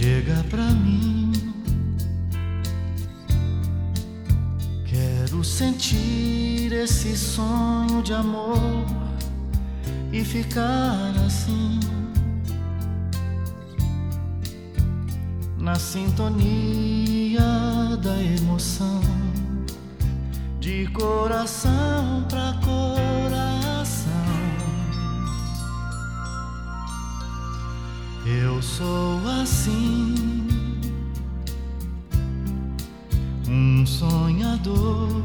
Chega pra mim, quero sentir esse sonho de amor e ficar assim, na sintonia da emoção, de coração pra coração. Eu sou assim, um sonhador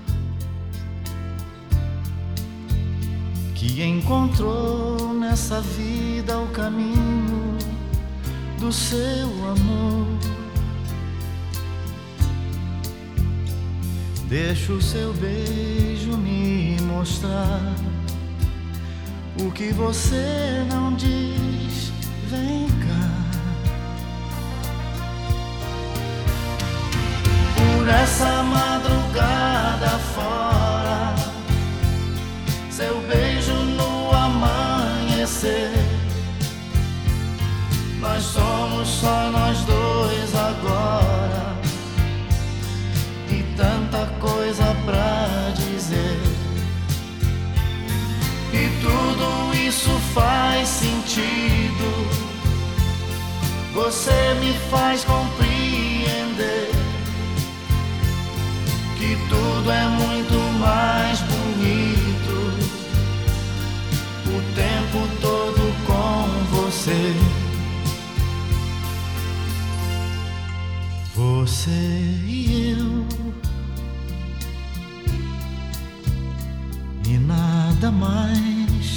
que encontrou nessa vida o caminho do seu amor. Deixa o seu beijo me mostrar o que você não diz. Vem cá, por essa madrugada fora, seu beijo no amanhecer. Nós somos só nós dois agora, e tanta coisa pra dizer. E tudo isso faz sentido, você me faz compreender que tudo é muito mais bonito o tempo todo com você. Você e eu, e nada mais.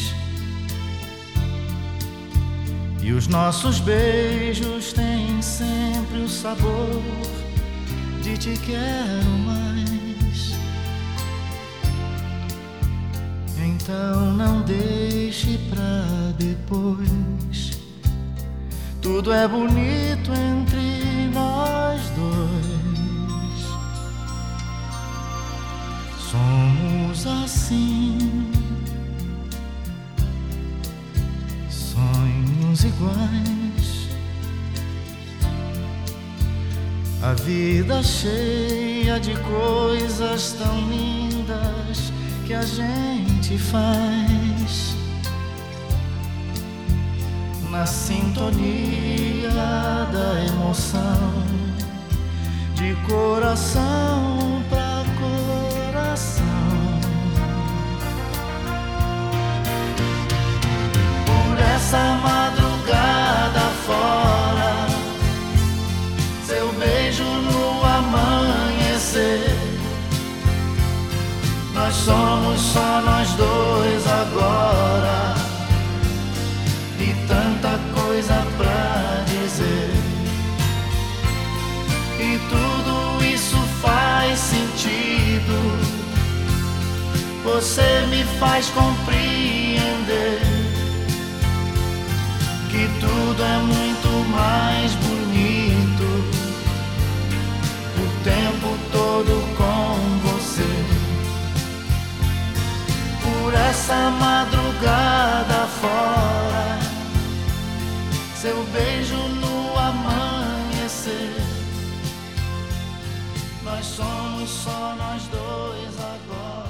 E os nossos beijos têm sempre o sabor de te quero mais. Então não deixe pra depois, tudo é bonito entre nós dois. Somos assim, sonhos iguais, a vida cheia de coisas tão lindas que a gente faz, na sintonia da emoção, de coração pra coração. Por essa madrugada fora, seu beijo no amanhecer. Nós somos só nós dois agora, e tanta coisa pra dizer. E tudo isso faz sentido, você me faz compreender que tudo é muito mais bonito o tempo todo com você. Por essa madrugada fora, seu beijo no amanhecer. Nós somos só nós dois agora.